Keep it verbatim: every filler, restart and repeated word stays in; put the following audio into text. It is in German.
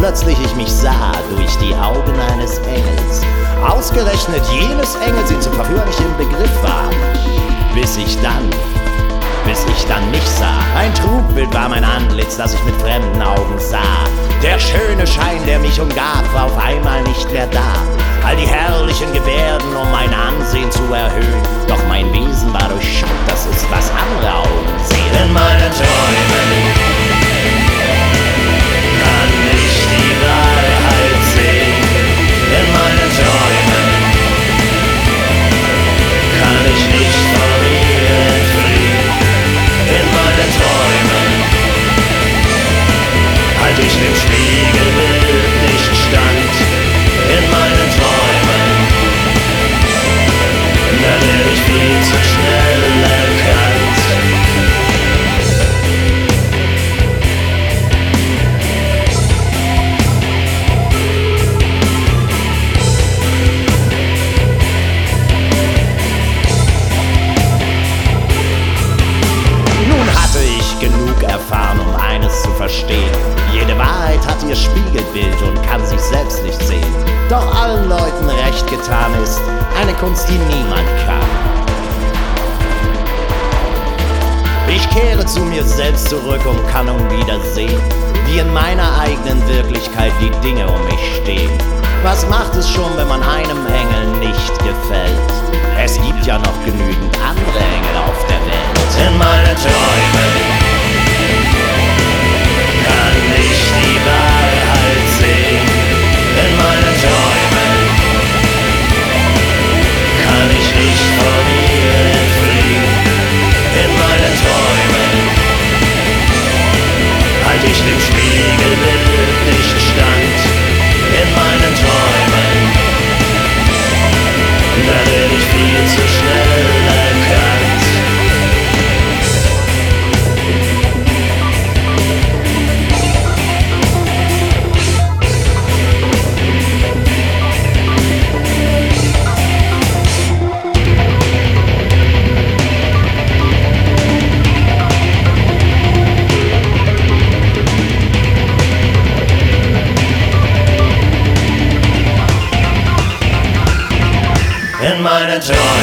plötzlich ich mich sah durch die Augen eines Engels. Ausgerechnet jenes Engels ihn zu verführen ich im Begriff war. Bis ich dann, bis ich dann mich sah. Ein Trugbild war mein Antlitz, das ich mit fremden Augen sah. Der schöne Schein, der mich umgab, war auf einmal nicht mehr da. All die herrlichen Gebärden, um mein Ansehen zu erhöhen. Doch mein Wesen war durchschaut, das ist, was andere Augen sehen. In meinen Träumen kann ich die Wahrheit sehen. In meinen Träumen kann ich nicht von ihr entfliehen. In meinen Träumen halt ich dem Spiegelbild nicht stand. In meinen Träumen, da werde ich viel zu schnell erkannt. Nun hatte ich genug erfahren, um eines zu verstehen. Jede Wahrheit hat ihr Spiegelbild und kann sich selbst nicht sehen. Doch allen Leuten recht getan ist eine Kunst, die niemand kann. Ich kehre zu mir selbst zurück und kann nun wieder sehen, wie in meiner eigenen Wirklichkeit die Dinge um mich stehen. Was macht es schon, wenn man einem Engel nicht gefällt? Es gibt ja noch genügend andere Engel auf der Welt. In meinen Träumen kann ich die Wahrheit sehen. In meinen Träumen kann ich nicht von ihr entfliehen. In meinen Träumen halt ich dem Spiegelbild nicht stand. In meinen Träumen da werde ich viel zu schnell erkannt. In meinen Träumen